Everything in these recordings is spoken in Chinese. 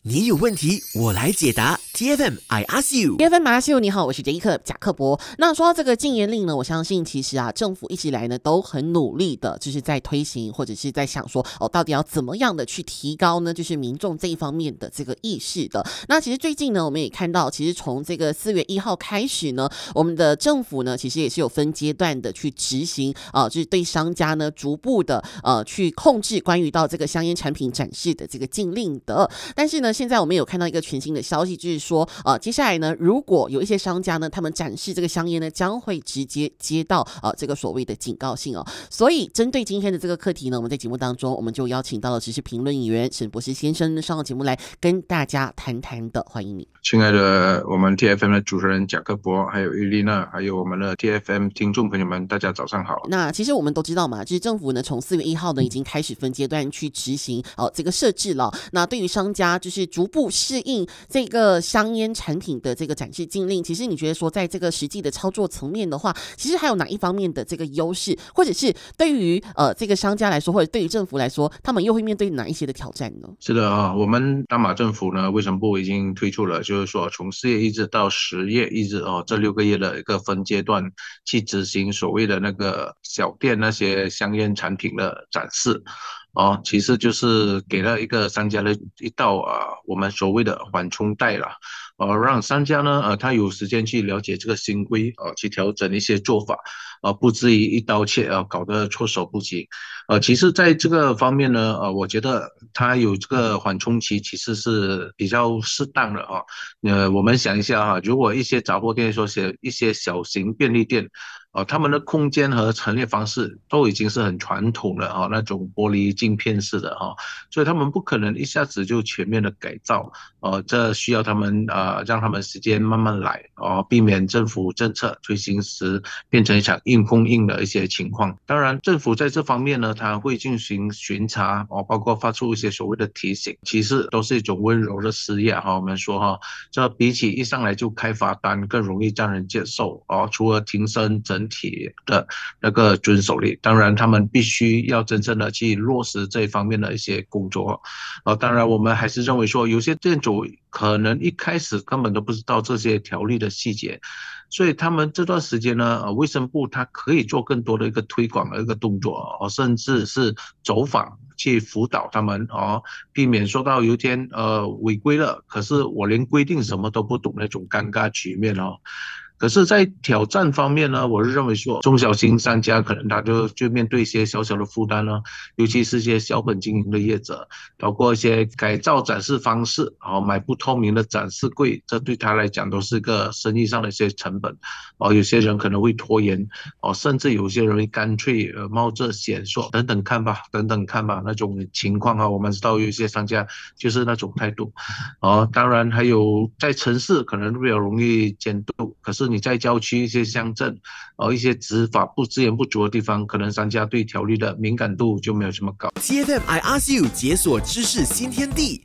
你有问题，我来解答。TFM I ask you。 TFM I ask you， 你好，我是杰伊克贾克伯。那说到这个禁烟令呢，我相信其实政府一直以来呢都很努力的，就是在推行或者是在想说到底要怎么样的去提高呢，就是民众这一方面的这个意识的。那其实最近呢，我们也看到，其实从这个4月1号开始呢，我们的政府呢其实也是有分阶段的去执行就是对商家呢逐步的去控制关于到这个香烟产品展示的这个禁令的。但是呢，现在我们有看到一个全新的消息，就是说接下来呢，如果有一些商家呢，他们展示这个香烟呢，将会直接接到这个所谓的警告信哦。所以针对今天的这个课题呢，我们在节目当中，我们就邀请到了时事评论员沈博士先生上到节目来跟大家谈谈的，欢迎你。 亲爱的我们 TFM 的主持人贾克伯，还有伊丽娜，还有我们的 TFM 听众朋友们，大家早上好。 那其实我们都知道嘛，就是政府呢从4月1号呢已经开始分阶段去执行这个设置了。那对于商家就是逐步适应这个香烟产品的这个展示禁令，其实你觉得说在这个实际的操作层面的话，其实还有哪一方面的这个优势，或者是对于这个商家来说，或者对于政府来说，他们又会面对哪一些的挑战呢？ 是的我们大马政府呢，卫生部已经推出了，就是说从4月1日到10月1日这6个月的一个分阶段去执行所谓的那个小店那些香烟产品的展示。其实就是给了一个商家的一道我们所谓的缓冲带了，让商家呢他有时间去了解这个新规去调整一些做法，不至于一刀切搞得措手不及。其实在这个方面呢，我觉得他有这个缓冲期其实是比较适当的我们想一下如果一些杂货店说是一些小型便利店，他们的空间和陈列方式都已经是很传统的那种玻璃镜片式的所以他们不可能一下子就全面的改造，这需要他们让他们时间慢慢来避免政府政策推行时变成一场硬碰硬的一些情况。当然政府在这方面呢，他会进行巡查包括发出一些所谓的提醒，其实都是一种温柔的施压我们说这比起一上来就开罚单更容易让人接受除了提升整体的那个遵守力，当然他们必须要真正的去落实这一方面的一些工作当然我们还是认为说有些店主可能一开始根本都不知道这些条例的细节，所以他们这段时间呢，卫生部他可以做更多的一个推广的一个动作甚至是走访去辅导他们避免说到有一天违规了，可是我连规定什么都不懂那种尴尬局面可是在挑战方面呢，我是认为说中小型商家可能他就面对一些小小的负担尤其是一些小本经营的业者，包括一些改造展示方式买不透明的展示柜，这对他来讲都是个生意上的一些成本有些人可能会拖延甚至有些人会干脆冒着险说等等看吧那种情况我们知道有些商家就是那种态度当然还有在城市可能比较容易监督，可是你在郊区一些乡镇一些执法不资源不足的地方，可能商家对条例的敏感度就没有这么高。 TFM I ask you， 解锁知识新天地。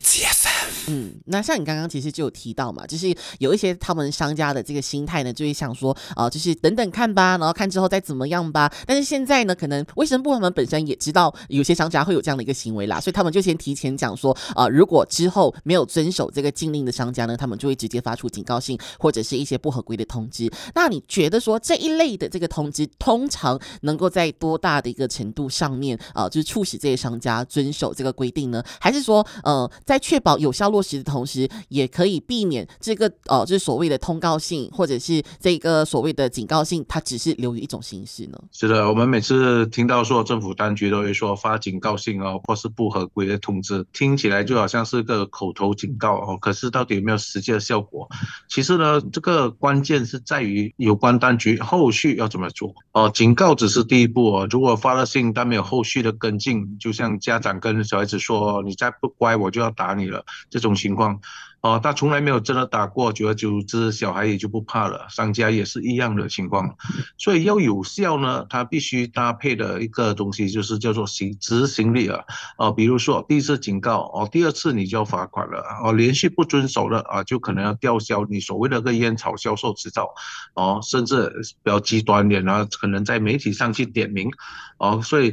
TFM。 那像你刚刚其实就有提到嘛，就是有一些他们商家的这个心态呢，就会想说就是等等看吧，然后看之后再怎么样吧。但是现在呢，可能卫生部他们本身也知道有些商家会有这样的一个行为啦，所以他们就先提前讲说如果之后没有遵守这个禁令的商家呢，他们就会直接发出警告信或者是一些不合规的通知。那你觉得说这一类的这个通知通常能够在多大的一个程度上面就是促使这些商家遵守这个规定呢？还是说在确保有效落实的同时，也可以避免这个就是所谓的通告信或者是这个所谓的警告信它只是流于一种形式呢？ 是的，我们每次听到说政府当局都会说发警告信或是不合规的通知，听起来就好像是个口头警告可是到底有没有实际的效果？其实呢，这个关键是在于有关当局后续要怎么做警告只是第一步如果发了信但没有后续的跟进，就像家长跟小孩子说你再不乖我就要打你了这种情况他从来没有真的打过，久而久之小孩也就不怕了，商家也是一样的情况。所以要有效呢，它必须搭配的一个东西就是叫做执行力比如说第一次警告第二次你就要罚款了连续不遵守了就可能要吊销你所谓的个烟草销售执照甚至比较极端点可能在媒体上去点名所以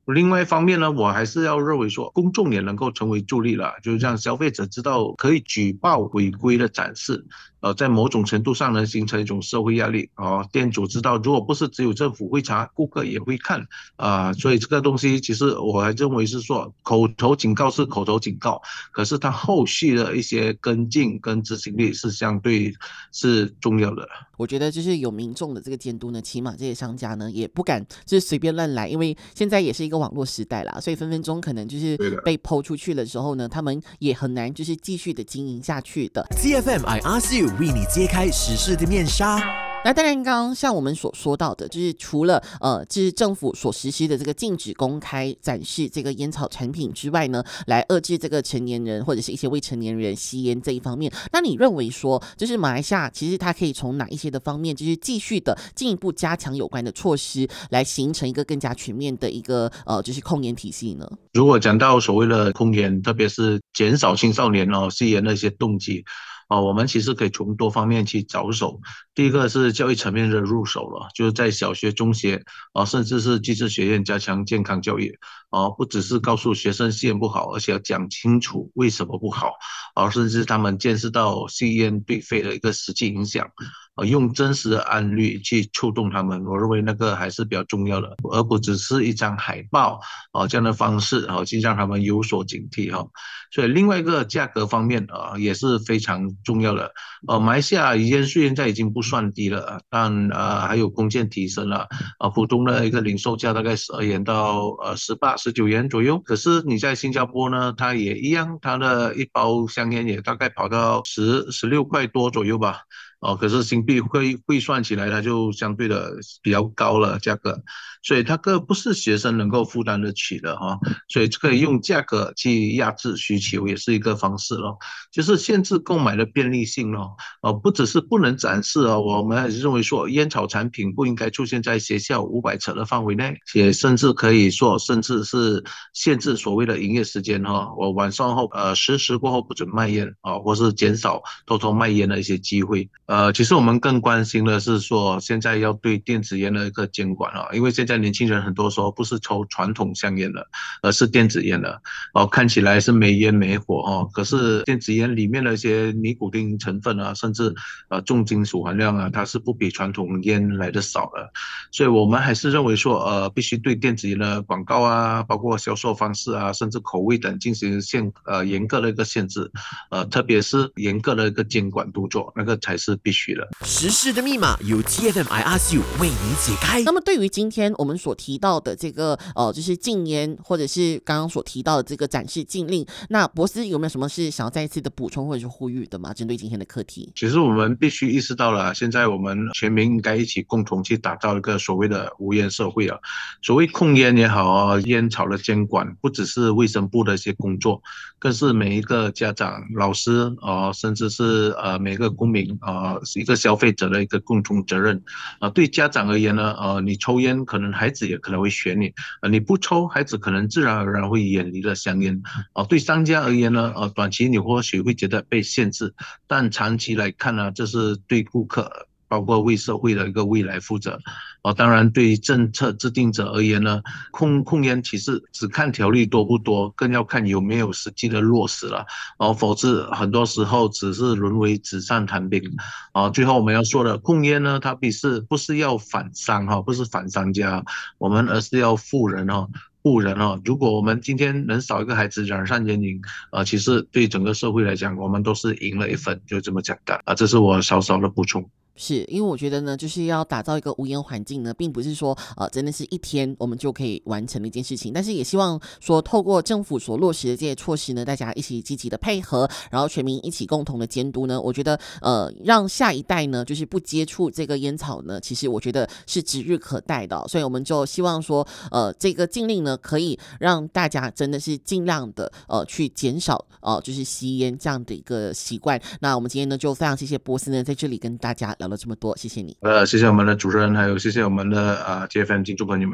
另外一方面呢，我还是要认为说，公众也能够成为助力了，就是让消费者知道可以举报违规的展示，在某种程度上呢，形成一种社会压力店主知道，如果不是只有政府会查，顾客也会看所以这个东西其实我还认为是说，口头警告是口头警告，可是它后续的一些跟进跟执行力是相对是重要的。 我觉得就是有民众的这个监督呢，起码这些商家呢也不敢就是随便乱来，因为现在也是一个网络时代啦，所以分分钟可能就是被抛出去的时候呢，他们也很难就是继续的经营下去的。 TFM I Ask You 为你揭开时事的面纱。 那当然，刚刚像我们所说到的，就是除了就是政府所实施的这个禁止公开展示这个烟草产品之外呢，来遏制这个成年人或者是一些未成年人吸烟这一方面，那你认为说，就是马来西亚其实它可以从哪一些的方面，就是继续的进一步加强有关的措施，来形成一个更加全面的一个就是控烟体系呢？ 如果讲到所谓的控烟，特别是减少青少年吸烟的一些动机。我们其实可以从多方面去着手。第一个是教育层面的入手了，就是在小学、中学甚至是技职学院加强健康教育不只是告诉学生吸烟不好，而且要讲清楚为什么不好甚至他们见识到吸烟对肺的一个实际影响用真实的案例去触动他们，我认为那个还是比较重要的，而不只是一张海报这样的方式去让他们有所警惕所以另外一个价格方面也是非常重要的马来西亚烟税现在已经不算低了但还有空间提升了普通的一个零售价大概12元到18、19元左右，可是你在新加坡呢，它也一样，它的一包香烟也大概跑到16块多左右吧可是新币汇算起来它就相对的比较高了价格，所以它个不是学生能够负担得起的所以可以用价格去压制需求也是一个方式就是限制购买的便利性不只是不能展示我们还是认为说烟草产品不应该出现在学校500尺的范围内，也甚至可以说甚至是限制所谓的营业时间我晚上后10时过后不准卖烟或是减少偷偷卖烟的一些机会其实我们更关心的是说现在要对电子烟的一个监管因为现在年轻人很多时候不是抽传统香烟的，而是电子烟的看起来是没烟没火可是电子烟里面的一些尼古丁成分甚至重金属含量它是不比传统烟来的少的，所以我们还是认为说必须对电子烟的广告包括销售方式甚至口味等进行严格的一个限制特别是严格的一个监管动作，那个才是必须的。 时事的密码由 TFM I Ask You 为你解开。 那么对于今天我们所提到的这个就是禁烟，或者是刚刚所提到的这个展示禁令，那博士有没有什么是想要再一次的补充或者是呼吁的吗？针对今天的课题， 其实我们必须意识到了，现在我们全民应该一起共同去打造一个所谓的无烟社会所谓控烟也好烟草的监管不只是卫生部的一些工作，更是每一个家长、老师甚至是每个公民一个消费者的一个共同责任对家长而言呢你抽烟可能孩子也可能会学你你不抽孩子可能自然而然会远离了香烟对商家而言呢短期你或许会觉得被限制，但长期来看呢这是对顾客包括为社会的一个未来负责当然对于政策制定者而言呢控烟其实只看条例多不多，更要看有没有实际的落实了否则很多时候只是沦为纸上谈兵最后我们要说的控烟呢它不是要反商不是反商家，我们而是要护人如果我们今天能少一个孩子染上烟瘾其实对整个社会来讲我们都是赢了一分，就这么简单这是我稍稍的补充。 是因为我觉得呢，就是要打造一个无烟环境呢，并不是说真的是一天我们就可以完成的一件事情，但是也希望说透过政府所落实的这些措施呢，大家一起积极的配合，然后全民一起共同的监督呢，我觉得让下一代呢就是不接触这个烟草呢，其实我觉得是指日可待的所以我们就希望说这个禁令呢可以让大家真的是尽量的去减少就是吸烟这样的一个习惯。那我们今天呢就非常谢谢波斯呢在这里跟大家聊了这么多，谢谢你。 谢谢我们的主持人，还有谢谢我们的TFM听众朋友们。